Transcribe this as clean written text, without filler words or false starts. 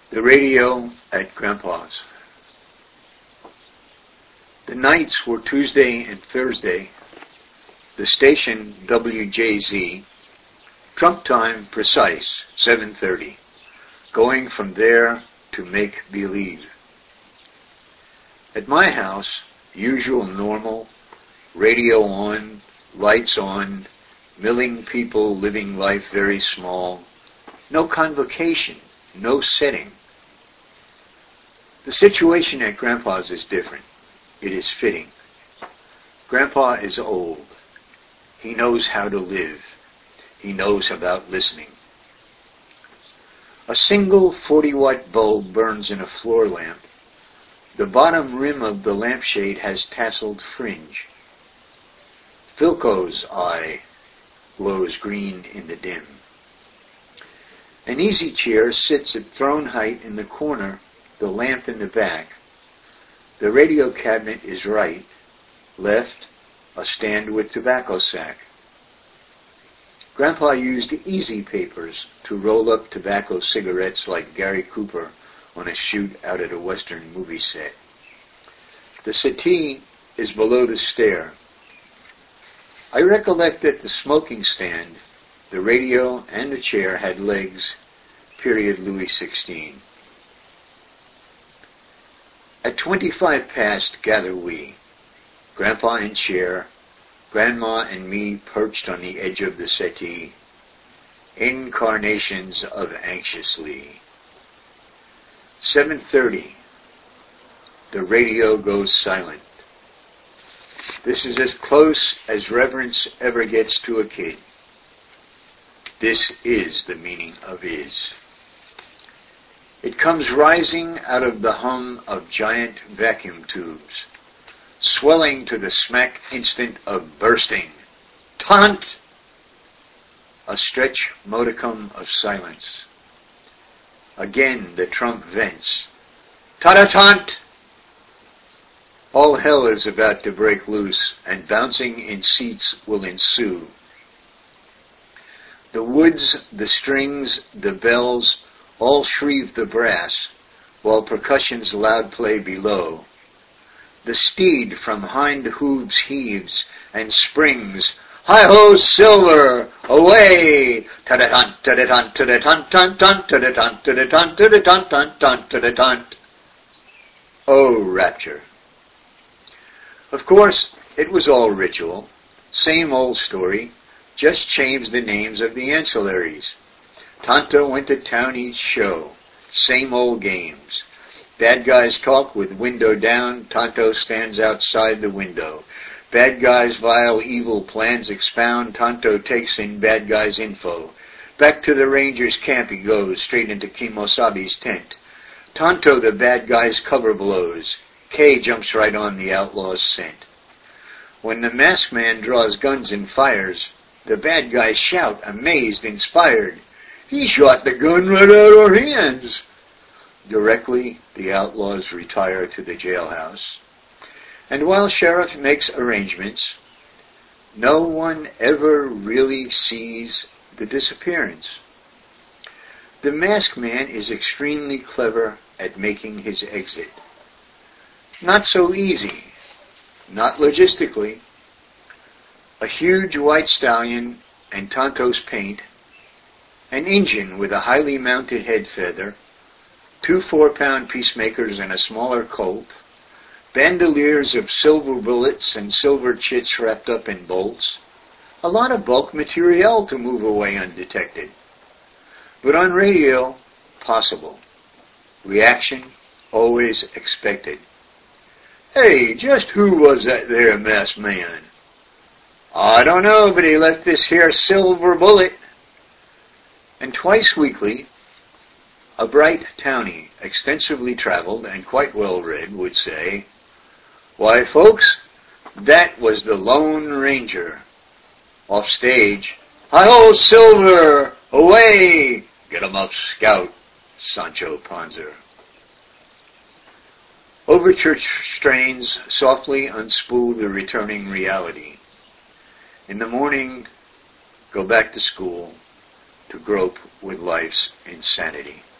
The radio at Grandpa's. The nights were Tuesday and Thursday. The station, WJZ, trump time precise, 7:30. Going from there to make believe. At my house, usual normal, radio on, lights on, milling people living life very small, no convocation, no setting. The situation at Grandpa's is different. It is fitting. Grandpa is old. He knows how to live. He knows about listening. A single 40-watt bulb burns in a floor lamp. The bottom rim of the lampshade has tasseled fringe. Philco's eye glows green in the dim. An easy chair sits at throne height in the corner, the lamp in the back. The radio cabinet is right, left, a stand with tobacco sack. Grandpa used easy papers to roll up tobacco cigarettes like Gary Cooper on a shoot out at a Western movie set. The settee is below the stair. I recollect that the smoking stand, the radio, and the chair had legs, period Louis XVI. At 25 past gather we, Grandpa in chair, Grandma and me perched on the edge of the settee, incarnations of anxiously. 7:30. The radio goes silent. This is as close as reverence ever gets to a kid. This is the meaning of is. It comes rising out of the hum of giant vacuum tubes, swelling to the smack instant of bursting. Tant! A stretch modicum of silence. Again the trump vents. Ta-da-tant! All hell is about to break loose, and bouncing in seats will ensue. The woods, the strings, the bells, all shrieve the brass, while percussion's loud play below. The steed from hind hooves heaves and springs. Hi-ho, silver! Away! Ta-da-tant, ta-da-tant, ta-da-tant, tant, ta-da-tant, ta-da-tant, ta-da-tant, tant, ta-da-tant. Oh, rapture! Of course, it was all ritual. Same old story, just changed the names of the ancillaries. Tonto went to town each show. Same old games. Bad guys talk with window down. Tonto stands outside the window. Bad guys' vile evil plans expound. Tonto takes in bad guys' info. Back to the Rangers' camp he goes, straight into Kimosabi's tent. Tonto the bad guy's cover blows. Kay jumps right on the outlaw's scent. When the masked man draws guns and fires, the bad guys shout, amazed, inspired. He shot the gun right out of our hands. Directly, the outlaws retire to the jailhouse. And while sheriff makes arrangements, no one ever really sees the disappearance. The masked man is extremely clever at making his exit. Not so easy, not logistically. A huge white stallion and Tonto's paint, an engine with a highly mounted head feather, 2 4-pound peacemakers and a smaller Colt, bandoliers of silver bullets and silver chits wrapped up in bolts, a lot of bulk material to move away undetected. But on radio, possible. Reaction, always expected. Hey, just who was that there masked man? I don't know, but he left this here silver bullet. And twice weekly, a bright townie, extensively traveled and quite well read, would say, "Why, folks, that was the Lone Ranger." Off stage, "Hi-ho, Silver! Away! Get 'em up, Scout!" Sancho Panza. Overture strains softly unspool the returning reality. In the morning, go back to school to grope with life's insanity.